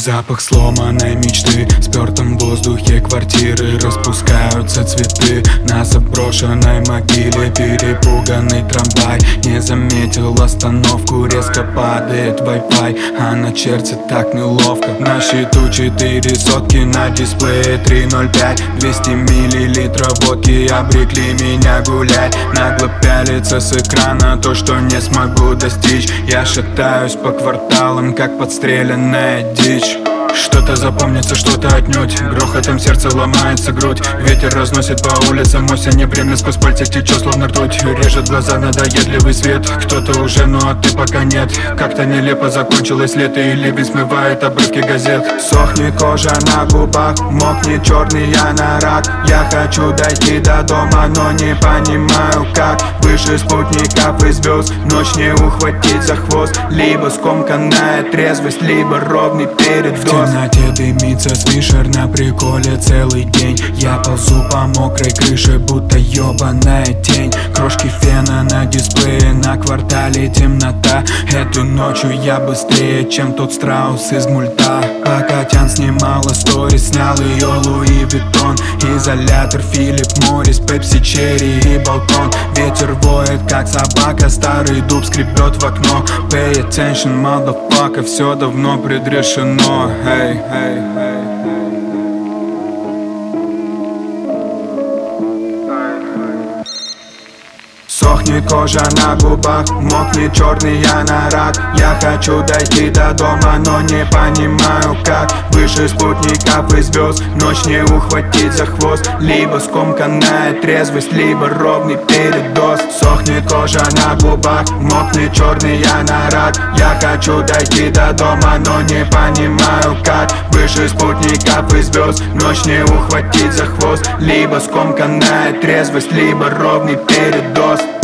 запах сломанной мечты. В спёртом воздухе квартиры распускаются цветы. На заброшенной могиле перепуганный трамвай не заметил остановку, резко падает Wi-Fi, а на черте так неловко. На счету 4 сотки, на дисплее 305. 200 миллилитров водки обрекли меня гулять. Нагло пялится с экрана то, что не смогу достичь. Я шатаюсь по кварталам, как подстреленная дичь. Что-то запомнится, что-то отнюдь. Грохотом сердце ломается грудь. Ветер разносит по улицам осень, время сквозь пальцы течет, словно ртуть. Режет глаза надоедливый свет. Кто-то уже, ну а ты пока нет. Как-то нелепо закончилось лето, и ливень смывает обрывки газет. Сохнет кожа на губах, мокнет черный анорак. Я хочу дойти до дома, но не понимаю как. Выше спутников и звезд, ночь не ухватить за хвост. Либо скомканная трезвость, либо ровный передоз. В темноте дымится свишер на приколе целый день. Я ползу по мокрой крыше, будто ёбаная тень. Крошки фена на дисплее, на квартале темнота. Этой ночью я быстрее, чем тот страус из мульта. Пока Тян снимала сторис, снял ее Луи Виттон. Изолятор Филипп Моррис, Пепси Черри и балкон. Ветер воет, как собака, старый дуб скребет в окно. Pay attention, motherfucker, все давно предрешено. Hey, hey, hey. Сохнет кожа на губах, мокнет черный анорак. Я хочу дойти до дома, но не понимаю как. Выше спутников и звезд, ночь не ухватить за хвост. Либо скомканная трезвость, либо ровный передоз. Сохнет кожа на губах, мокнет черный анорак. Я хочу дойти до дома, но не понимаю как. Выше спутников и звезд, ночь не ухватить за хвост. Либо скомканная трезвость, либо ровный передоз.